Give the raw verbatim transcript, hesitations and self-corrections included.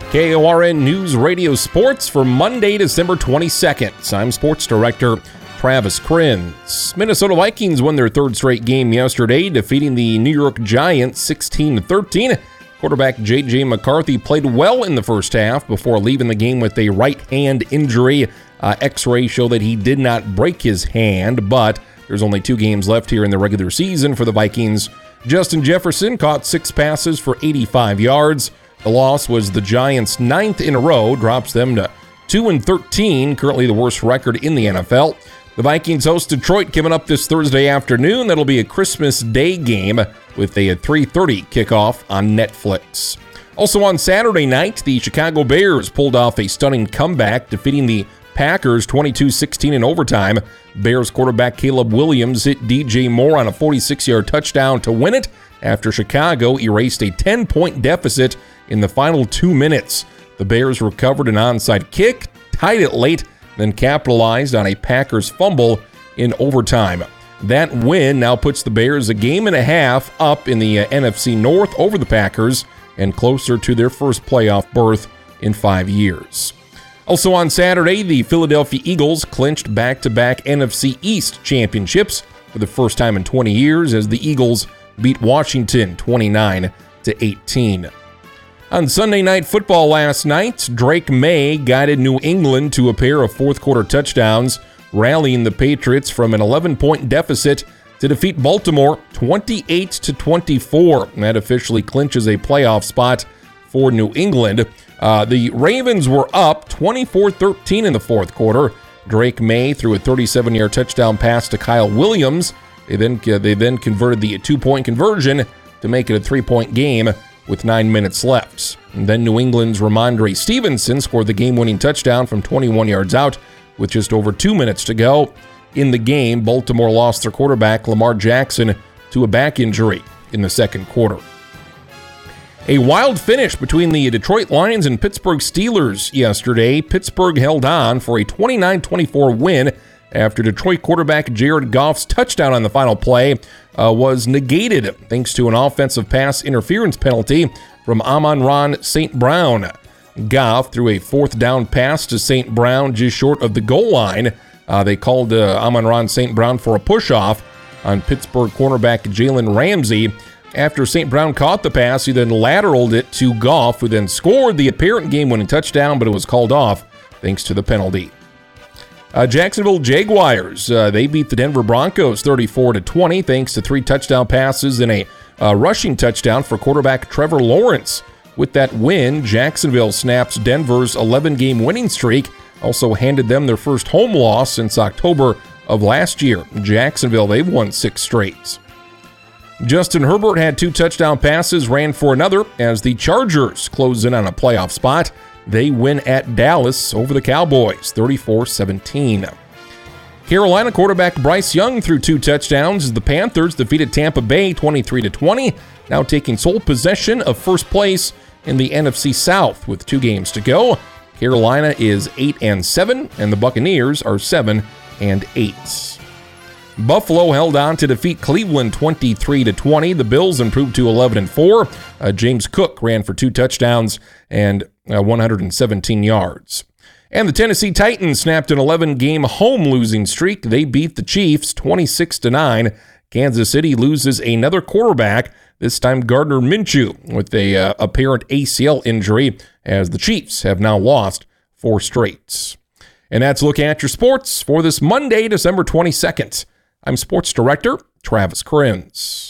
K O R N News Radio Sports for Monday, December twenty-second. I'm Sports Director Travis Krenz. Minnesota Vikings won their third straight game yesterday, defeating the New York Giants sixteen to thirteen. Quarterback J J McCarthy played well in the first half before leaving the game with a right hand injury. Uh, X-ray show that he did not break his hand, but there's only two games left here in the regular season for the Vikings. Justin Jefferson caught six passes for eighty-five yards. The loss was the Giants' ninth in a row, drops them to two and thirteen, currently the worst record in the N F L. The Vikings host Detroit coming up this Thursday afternoon. That'll be a Christmas Day game with a three thirty kickoff on Netflix. Also on Saturday night, the Chicago Bears pulled off a stunning comeback, defeating the Packers twenty-two sixteen in overtime. Bears quarterback Caleb Williams hit D J Moore on a forty-six-yard touchdown to win it after Chicago erased a ten-point deficit in the final two minutes. The Bears recovered an onside kick, tied it late, then capitalized on a Packers fumble in overtime. That win now puts the Bears a game and a half up in the uh, N F C North over the Packers and closer to their first playoff berth in five years. Also on Saturday, the Philadelphia Eagles clinched back-to-back N F C East championships for the first time in twenty years as the Eagles beat Washington twenty-nine to eighteen. On Sunday Night Football last night, Drake May guided New England to a pair of fourth-quarter touchdowns, rallying the Patriots from an eleven-point deficit to defeat Baltimore twenty-eight to twenty-four. And that officially clinches a playoff spot for New England. Uh, the Ravens were up twenty-four thirteen in the fourth quarter. Drake May threw a thirty-seven-yard touchdown pass to Kyle Williams. They then, uh, they then converted the two-point conversion to make it a three-point game with nine minutes left. And then New England's Ramondre Stevenson scored the game-winning touchdown from twenty-one yards out with just over two minutes to go. In the game, Baltimore lost their quarterback, Lamar Jackson, to a back injury in the second quarter. A wild finish between the Detroit Lions and Pittsburgh Steelers yesterday. Pittsburgh held on for a twenty-nine twenty-four win after Detroit quarterback Jared Goff's touchdown on the final play uh, was negated thanks to an offensive pass interference penalty from Amon-Ra Saint Brown. Goff threw a fourth down pass to Saint Brown just short of the goal line. Uh, they called uh, Amon-Ra Saint Brown for a push-off on Pittsburgh cornerback Jalen Ramsey. After Saint Brown caught the pass, he then lateraled it to Goff, who then scored the apparent game-winning touchdown, but it was called off thanks to the penalty. Uh, Jacksonville Jaguars, uh, they beat the Denver Broncos thirty-four to twenty thanks to three touchdown passes and a uh, rushing touchdown for quarterback Trevor Lawrence. With that win, Jacksonville snaps Denver's eleven-game winning streak, also handed them their first home loss since October of last year. Jacksonville, they've won six straight. Justin Herbert had two touchdown passes, ran for another as the Chargers close in on a playoff spot. They win at Dallas over the Cowboys, thirty-four seventeen. Carolina quarterback Bryce Young threw two touchdowns as the Panthers defeated Tampa Bay twenty-three to twenty, now taking sole possession of first place in the N F C South with two games to go. Carolina is eight and seven, and the Buccaneers are seven and eight. Buffalo held on to defeat Cleveland twenty-three to twenty. The Bills improved to eleven and four. Uh, James Cook ran for two touchdowns and uh, one hundred seventeen yards. And the Tennessee Titans snapped an eleven-game home losing streak. They beat the Chiefs twenty-six to nine. Kansas City loses another quarterback, this time Gardner Minshew, with a uh, apparent A C L injury, as the Chiefs have now lost four straight. And that's a look at your sports for this Monday, December twenty-second. I'm Sports Director Travis Krenz.